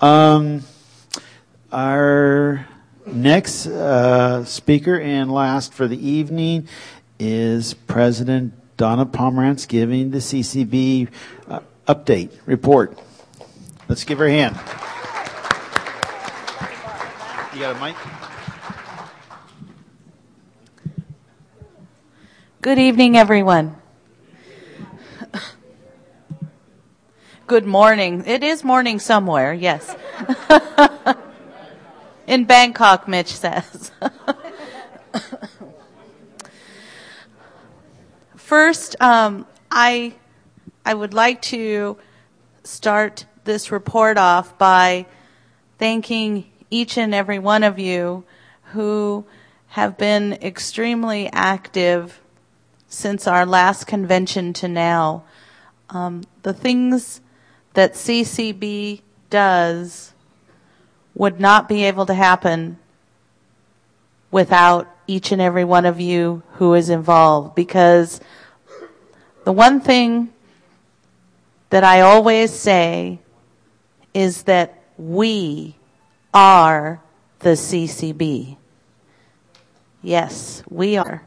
Our next speaker and last for the evening is President Donna Pomerantz giving the CCB update report. Let's give her a hand. You got a mic? Good evening, everyone. Good morning. It is morning somewhere, yes. In Bangkok, Mitch says. First, I would like to start this report off by thanking each and every one of you who have been extremely active since our last convention to now. The things that CCB does would not be able to happen without each and every one of you who is involved, because the one thing that I always say is that we are the CCB. Yes, we are.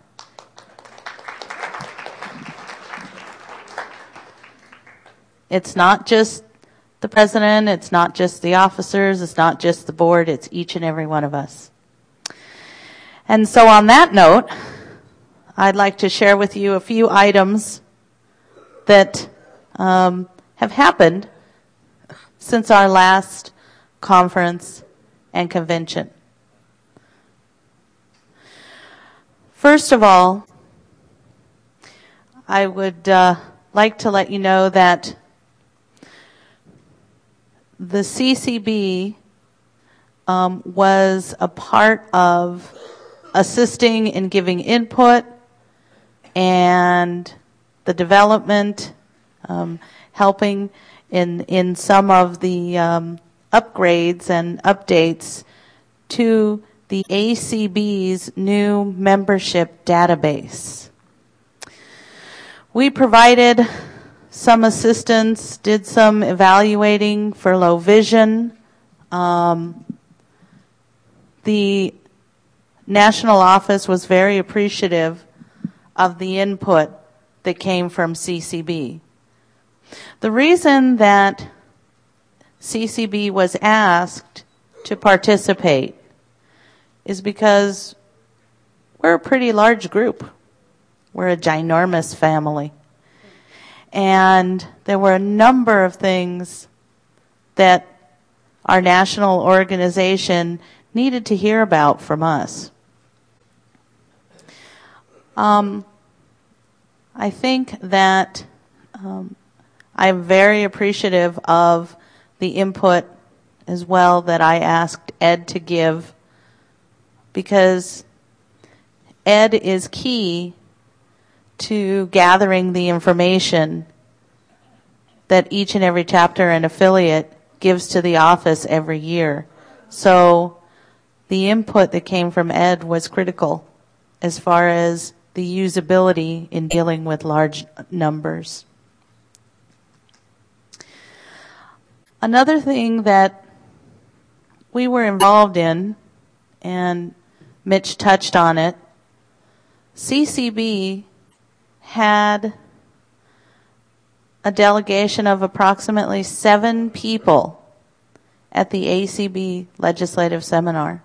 It's not just the president, it's not just the officers, it's not just the board, it's each and every one of us. And so on that note, I'd like to share with you a few items that have happened since our last conference and convention. First of all, I would like to let you know that the CCB was a part of assisting in giving input and the development, helping in some of the upgrades and updates to the ACB's new membership database. We provided some assistance, did some evaluating for low vision. The national office was very appreciative of the input that came from CCB. The reason that CCB was asked to participate is because we're a pretty large group. We're a ginormous family. And there were a number of things that our national organization needed to hear about from us. I think that I'm very appreciative of the input as well that I asked Ed to give, because Ed is key to gathering the information that each and every chapter and affiliate gives to the office every year. So the input that came from Ed was critical as far as the usability in dealing with large numbers. Another thing that we were involved in, and Mitch touched on it, CCB had a delegation of approximately 7 people at the ACB legislative seminar.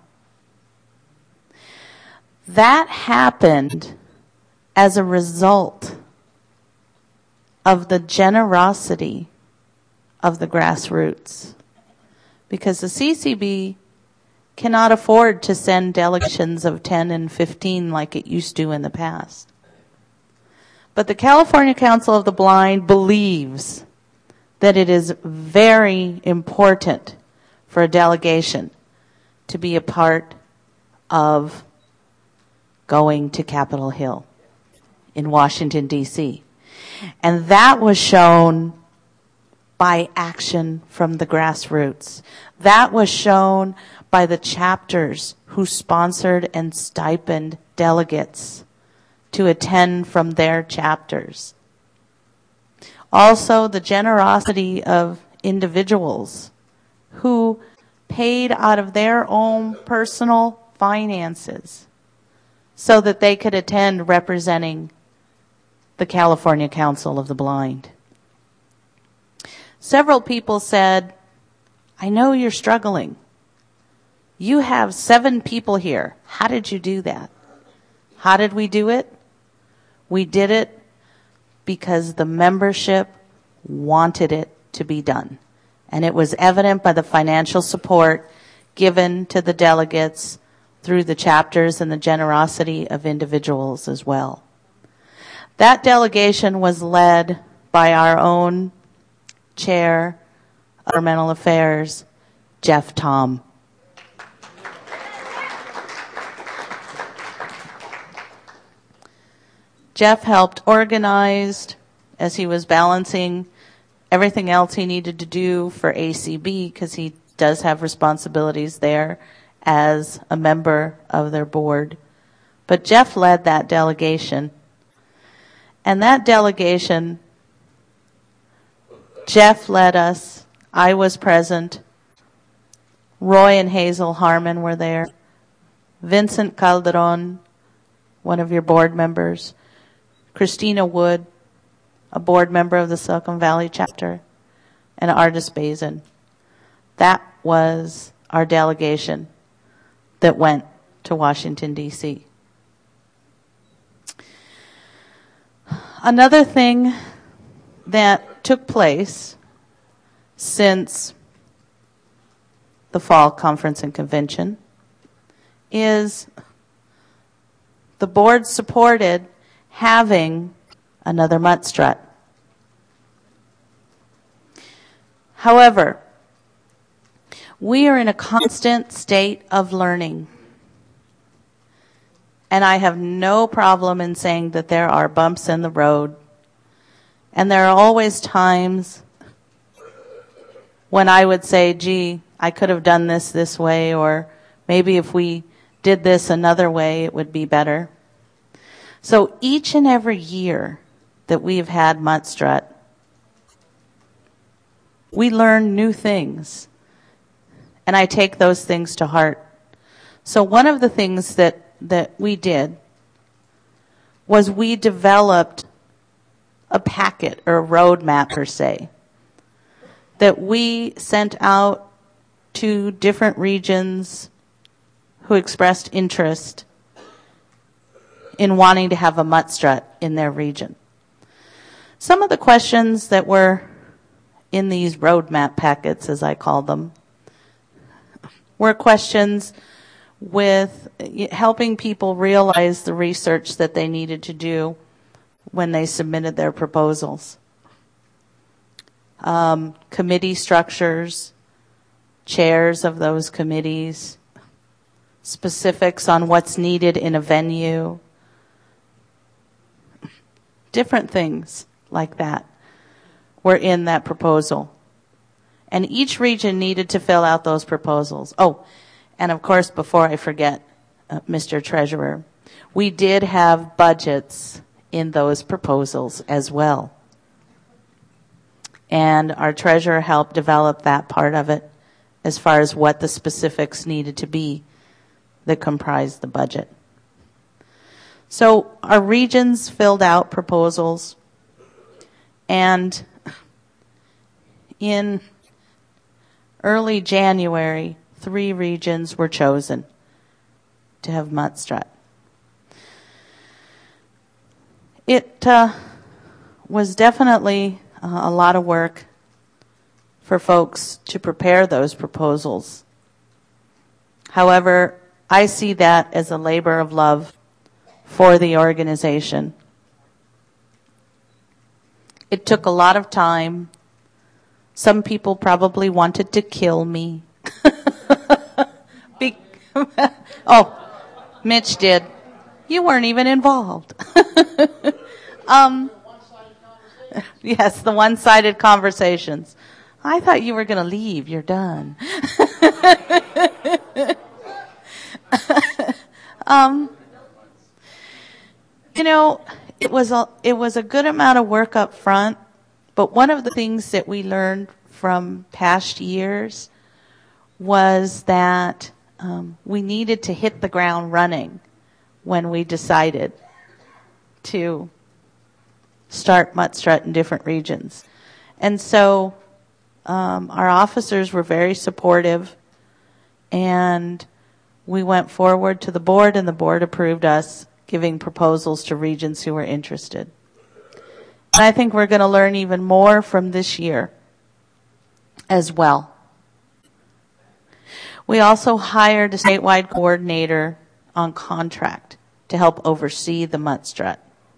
That happened as a result of the generosity of the grassroots, because the CCB cannot afford to send delegations of 10 and 15 like it used to in the past. But the California Council of the Blind believes that it is very important for a delegation to be a part of going to Capitol Hill in Washington, D.C. And that was shown by action from the grassroots. That was shown by the chapters who sponsored and stipend delegates to attend from their chapters. Also, the generosity of individuals who paid out of their own personal finances so that they could attend representing the California Council of the Blind. Several people said, I know you're struggling. You have 7 people here. How did you do that? How did we do it? We did it because the membership wanted it to be done. And it was evident by the financial support given to the delegates through the chapters and the generosity of individuals as well. That delegation was led by our own chair of Environmental Affairs, Jeff Tom. Jeff helped organize as he was balancing everything else he needed to do for ACB, because he does have responsibilities there as a member of their board. But Jeff led that delegation. And that delegation, Jeff led us. I was present. Roy and Hazel Harmon were there. Vincent Calderon, one of your board members. Christina Wood, a board member of the Silicon Valley chapter. And Ardis Bazin. That was our delegation that went to Washington, D.C. Another thing that took place since the fall conference and convention is the board supported having another mutt strut. However, we are in a constant state of learning. And I have no problem in saying that there are bumps in the road. And there are always times when I would say, gee, I could have done this way, or maybe if we did this another way, it would be better. So each and every year that we've had Mutt Strut, we learn new things. And I take those things to heart. So one of the things that we did was we developed a packet or a roadmap per se that we sent out to different regions who expressed interest in wanting to have a mutt strut in their region. Some of the questions that were in these roadmap packets, as I call them, were questions with helping people realize the research that they needed to do when they submitted their proposals. Committee structures, chairs of those committees, specifics on what's needed in a venue, different things like that were in that proposal. And each region needed to fill out those proposals. Oh, and of course, before I forget, Mr. Treasurer, we did have budgets in those proposals as well. And our treasurer helped develop that part of it as far as what the specifics needed to be that comprised the budget. So our regions filled out proposals, and in early January, 3 regions were chosen to have mutt strut. It was definitely a lot of work for folks to prepare those proposals. However, I see that as a labor of love for the organization. It took a lot of time. Some people probably wanted to kill me. Oh, Mitch did. You weren't even involved. Yes, the one-sided conversations. I thought you were going to leave. You're done. It was a good amount of work up front, but one of the things that we learned from past years was that we needed to hit the ground running when we decided to start Mutt-Strut in different regions. And so our officers were very supportive, and we went forward to the board, and the board approved us giving proposals to regions who were interested. And I think we're going to learn even more from this year as well. We also hired a statewide coordinator on contract to help oversee the Mutt-Strut.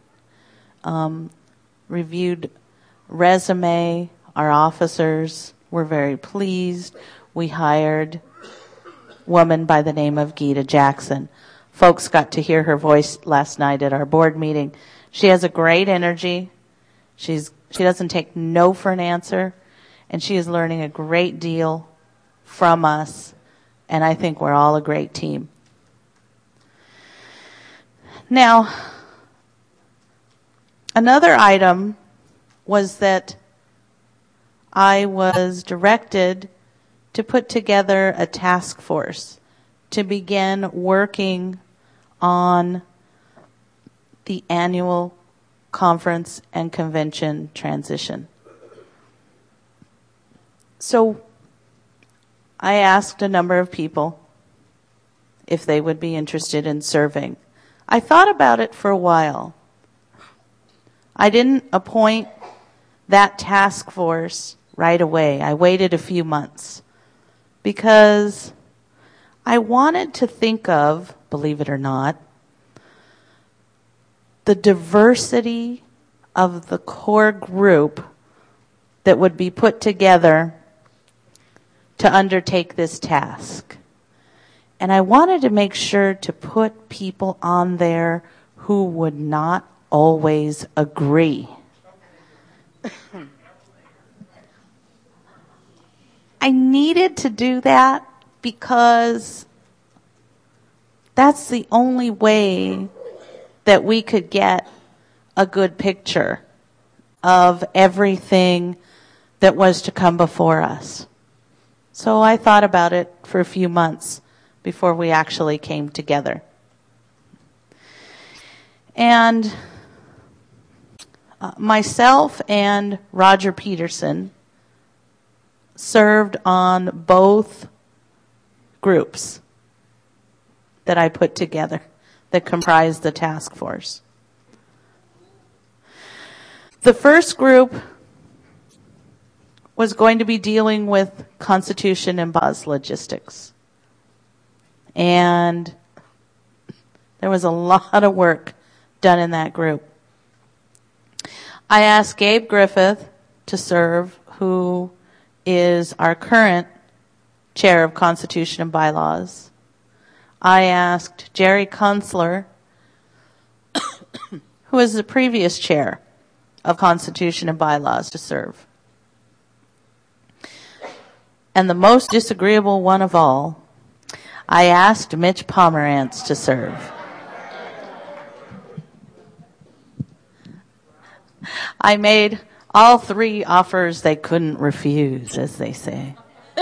Reviewed resume. Our officers were very pleased. We hired a woman by the name of Gita Jackson. Folks got to hear her voice last night at our board meeting. She has a great energy. She doesn't take no for an answer, and she is learning a great deal from us, and I think we're all a great team. Now, another item was that I was directed to put together a task force to begin working on the annual conference and convention transition. So I asked a number of people if they would be interested in serving. I thought about it for a while. I didn't appoint that task force right away. I waited a few months because I wanted to think of, believe it or not, the diversity of the core group that would be put together to undertake this task. And I wanted to make sure to put people on there who would not always agree. I needed to do that because that's the only way that we could get a good picture of everything that was to come before us. So I thought about it for a few months before we actually came together. And myself and Roger Peterson served on both groups that I put together that comprised the task force. The first group was going to be dealing with Constitution and bylaws logistics. And there was a lot of work done in that group. I asked Gabe Griffith to serve, who is our current chair of Constitution and Bylaws. I asked Jerry Kunstler, who is the previous chair of Constitution and Bylaws, to serve. And the most disagreeable one of all, I asked Mitch Pomerantz to serve. I made all three offers they couldn't refuse, as they say.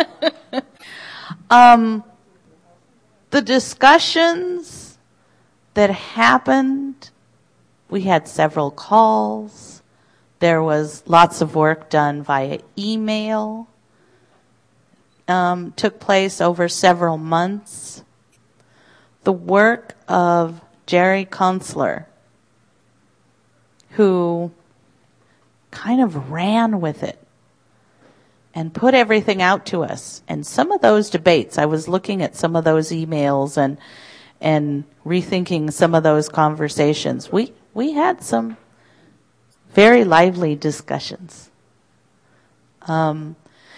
The discussions that happened, we had several calls. There was lots of work done via email. Took place over several months. The work of Jerry Kunstler, who kind of ran with it and put everything out to us. And some of those debates, I was looking at some of those emails and rethinking some of those conversations. We had some very lively discussions. And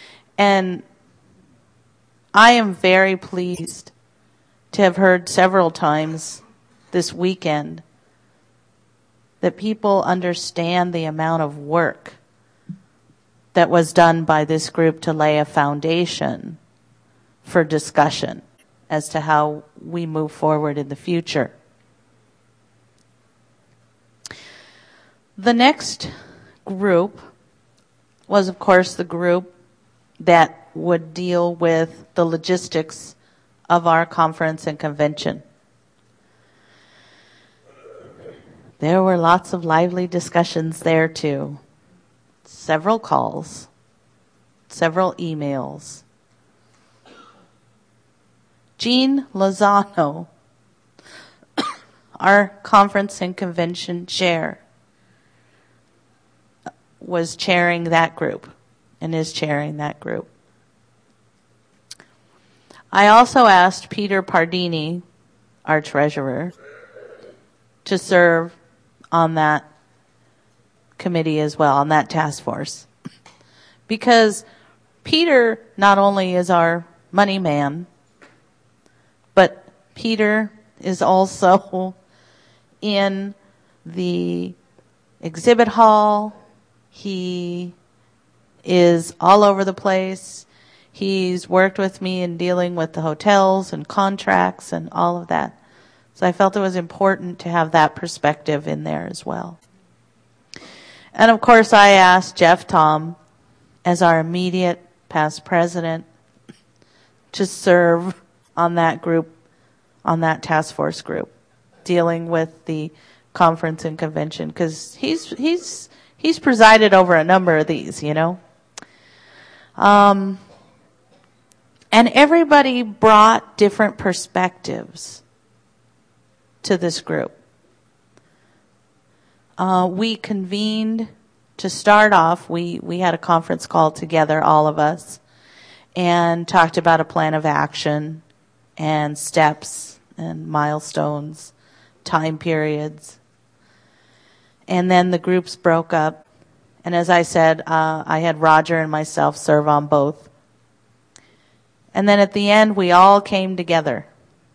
I am very pleased to have heard several times this weekend that people understand the amount of work that was done by this group to lay a foundation for discussion as to how we move forward in the future. The next group was, of course, the group that would deal with the logistics of our conference and convention. There were lots of lively discussions there too. Several calls, several emails. Jean Lozano, our conference and convention chair, was chairing that group and is chairing that group. I also asked Peter Pardini, our treasurer, to serve on that committee as well, on that task force. Because Peter not only is our money man, but Peter is also in the exhibit hall. He is all over the place. He's worked with me in dealing with the hotels and contracts and all of that. So I felt it was important to have that perspective in there as well. And of course, I asked Jeff Tom, as our immediate past president, to serve on that group, on that task force group, dealing with the conference and convention, because he's presided over a number of these, you know. And everybody brought different perspectives to this group. We convened to start off. We had a conference call together, all of us, and talked about a plan of action and steps and milestones, time periods. And then the groups broke up. And as I said, I had Roger and myself serve on both. And then at the end, we all came together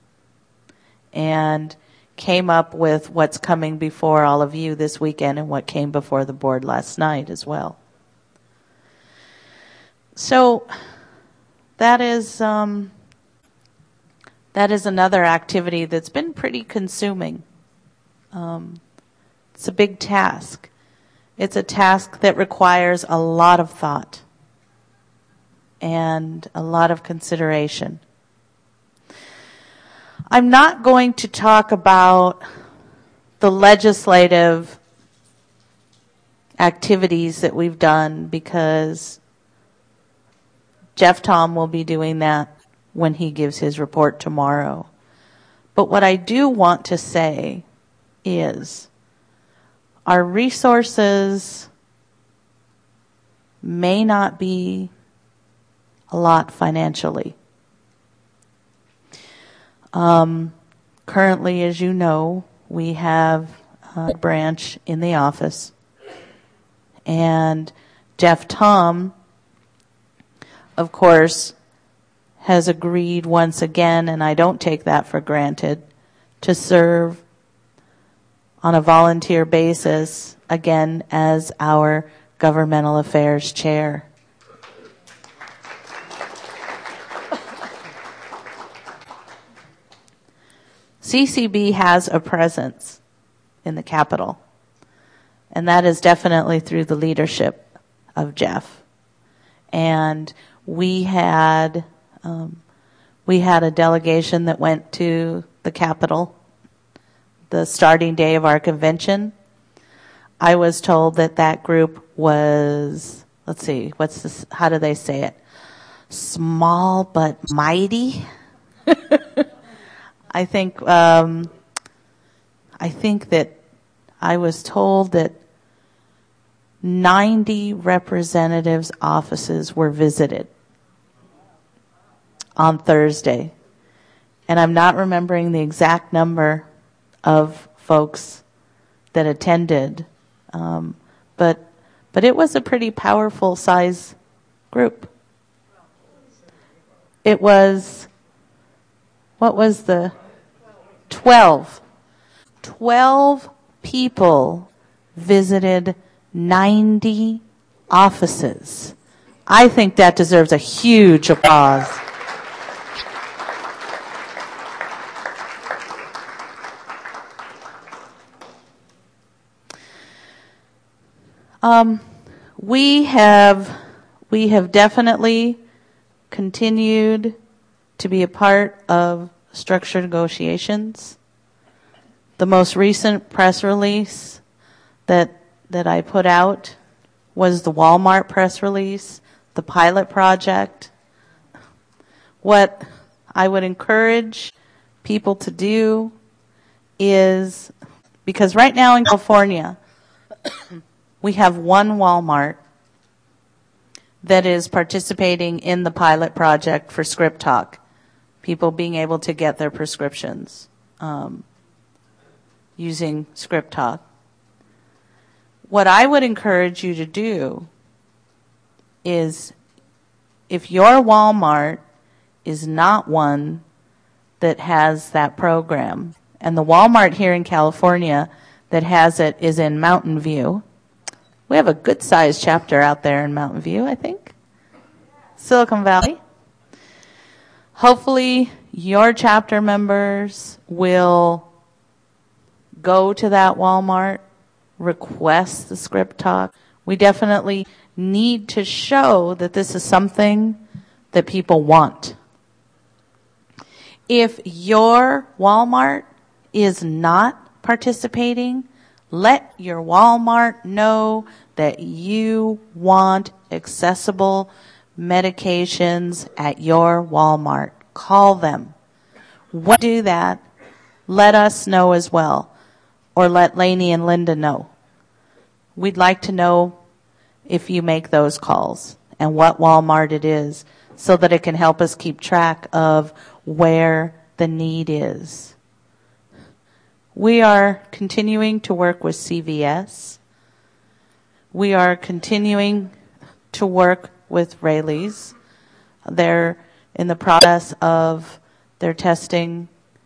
and came up with what's coming before all of you this weekend and what came before the board last night as well. So that is another activity that's been pretty consuming. It's a big task. It's a task that requires a lot of thought and a lot of consideration. I'm not going to talk about the legislative activities that we've done because Jeff Tom will be doing that when he gives his report tomorrow. But what I do want to say is our resources may not be a lot financially. Currently, as you know, we have a branch in the office, and Jeff Tom, of course, has agreed once again, and I don't take that for granted, to serve on a volunteer basis again as our governmental affairs chair. CCB has a presence in the Capitol, and that is definitely through the leadership of Jeff. And we had a delegation that went to the Capitol the starting day of our convention. I was told that group was, let's see, how do they say it? Small but mighty. I think that I was told that 90 representatives' offices were visited on Thursday. And I'm not remembering the exact number of folks that attended, but it was a pretty powerful size group. It was, what was the 12 people visited 90 offices. I think that deserves a huge applause. We have definitely continued to be a part of structured negotiations. The most recent press release that I put out was the Walmart press release, the pilot project. What I would encourage people to do is, because right now in California, we have one Walmart that is participating in the pilot project for Script Talk, people being able to get their prescriptions using Script Talk. What I would encourage you to do is, if your Walmart is not one that has that program, and the Walmart here in California that has it is in Mountain View. We have a good-sized chapter out there in Mountain View, I think. Silicon Valley. Hopefully, your chapter members will go to that Walmart, request the Script Talk. We definitely need to show that this is something that people want. If your Walmart is not participating, let your Walmart know that you want accessible medications at your Walmart. Call them. When you do that, let us know as well, or let Lainey and Linda know. We'd like to know if you make those calls and what Walmart it is, so that it can help us keep track of where the need is. We are continuing to work with CVS. We are continuing to work with Raley's. They're in the process of their testing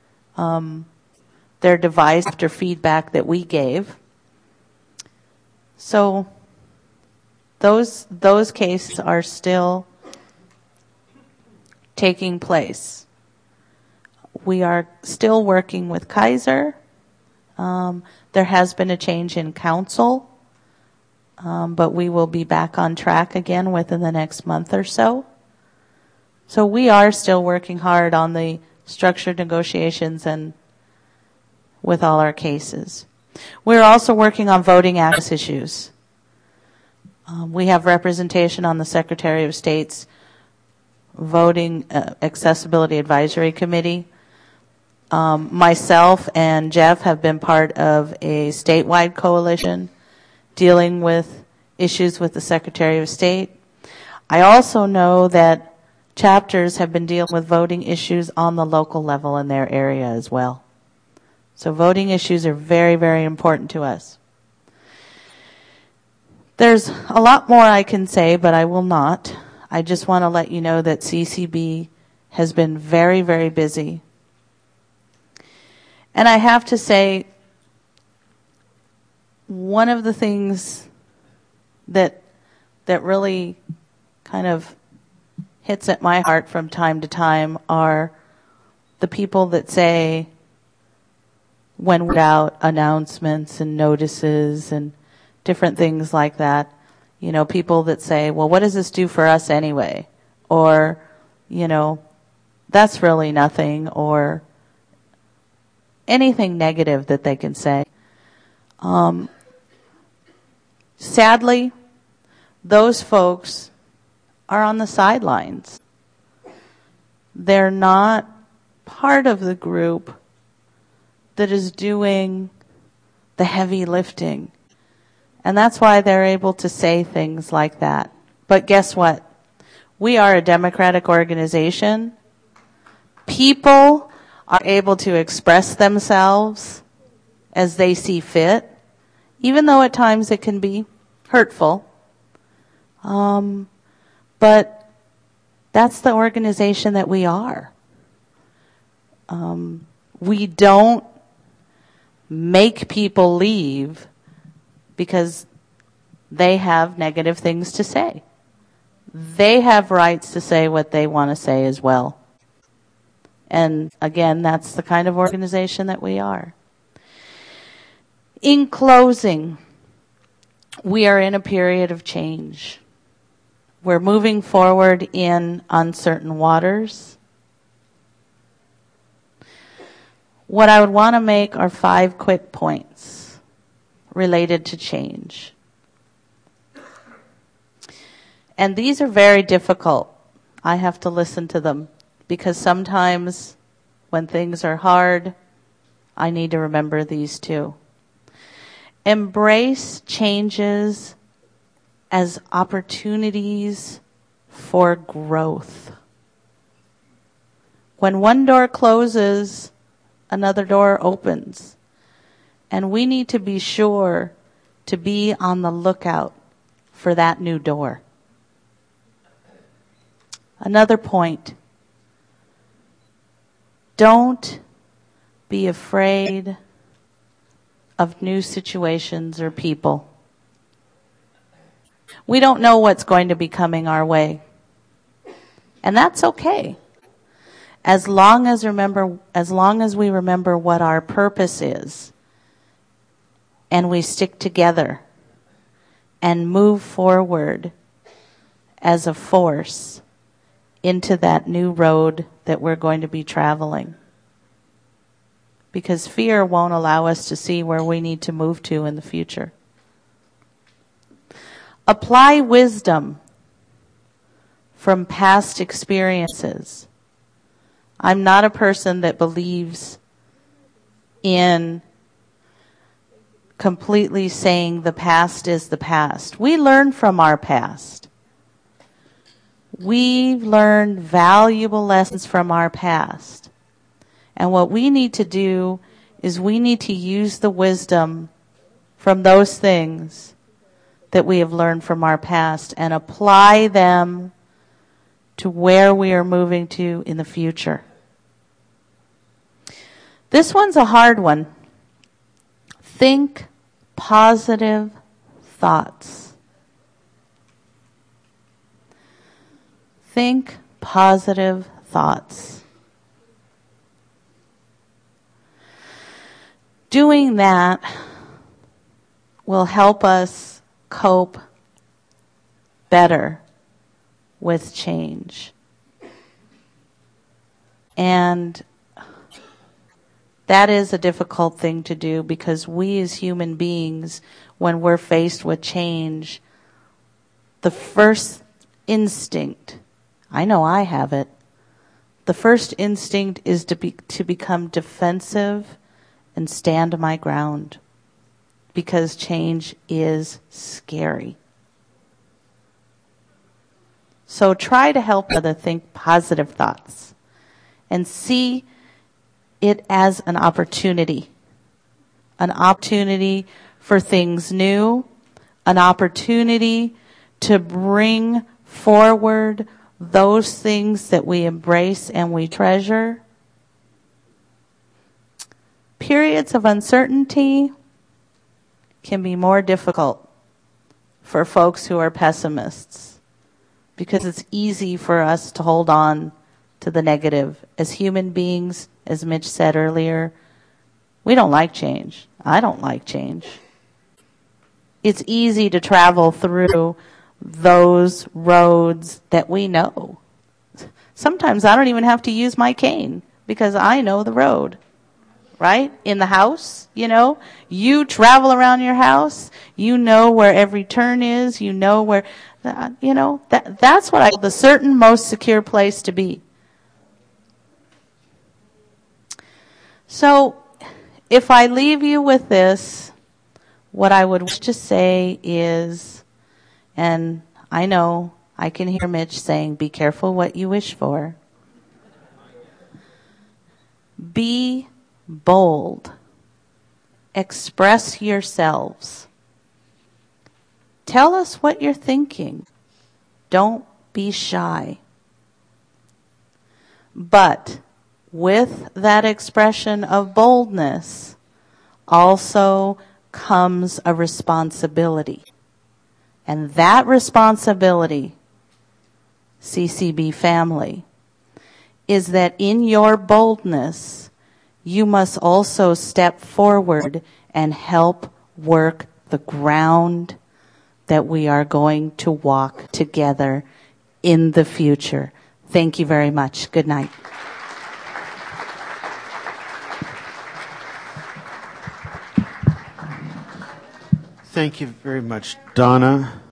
their device after feedback that we gave. So those cases are still taking place. We are still working with Kaiser. There has been a change in council, but we will be back on track again within the next month or so. So we are still working hard on the structured negotiations and with all our cases. We're also working on voting access issues. We have representation on the Secretary of State's Voting Accessibility Advisory Committee. Myself and Jeff have been part of a statewide coalition dealing with issues with the Secretary of State. I also know that chapters have been dealing with voting issues on the local level in their area as well. So voting issues are very, very important to us. There's a lot more I can say, but I will not. I just want to let you know that CCB has been very, very busy. And I have to say, one of the things that really kind of hits at my heart from time to time are the people that say, when we're out announcements and notices and different things like that, you know, people that say, well, what does this do for us anyway? Or, you know, that's really nothing, or anything negative that they can say. Sadly, those folks are on the sidelines. They're not part of the group that is doing the heavy lifting. And that's why they're able to say things like that. But guess what? We are a democratic organization. People are able to express themselves as they see fit, even though at times it can be hurtful. But that's the organization that we are. We don't make people leave because they have negative things to say. They have rights to say what they want to say as well. And again, that's the kind of organization that we are. In closing, we are in a period of change. we're moving forward in uncertain waters. What I would want to make are 5 quick points related to change. And these are very difficult. I have to listen to them because sometimes when things are hard, I need to remember these too. Embrace changes as opportunities for growth. When one door closes, another door opens. And we need to be sure to be on the lookout for that new door. Another point. Don't be afraid of new situations or people. We don't know what's going to be coming our way. And that's okay. As long as we remember what our purpose is, and we stick together and move forward as a force into that new road that we're going to be traveling. Because fear won't allow us to see where we need to move to in the future. Apply wisdom from past experiences. I'm not a person that believes in completely saying the past is the past. We learn from our past. We've learned valuable lessons from our past. And what we need to do is we need to use the wisdom from those things that we have learned from our past and apply them to where we are moving to in the future. This one's a hard one. Think positive thoughts. Think positive thoughts. Doing that will help us cope better with change. And that is a difficult thing to do because we as human beings, when we're faced with change, the first instinct, I know I have it, the first instinct is to become defensive and stand my ground because change is scary. So try to help others think positive thoughts and see it as an opportunity for things new, an opportunity to bring forward those things that we embrace and we treasure. Periods of uncertainty can be more difficult for folks who are pessimists because it's easy for us to hold on to the negative. As human beings, as Mitch said earlier, we don't like change. I don't like change. It's easy to travel through those roads that we know. Sometimes I don't even have to use my cane because I know the road. Right? In the house, you travel around your house, you know where every turn is, you know where, that's what the certain most secure place to be. So, if I leave you with this, what I would wish to say is, and I know I can hear Mitch saying, be careful what you wish for. Be bold. Express yourselves. Tell us what you're thinking. Don't be shy. But with that expression of boldness also comes a responsibility. And that responsibility, CCB family, is that in your boldness, you must also step forward and help work the ground that we are going to walk together in the future. Thank you very much. Good night. Thank you very much, Donna.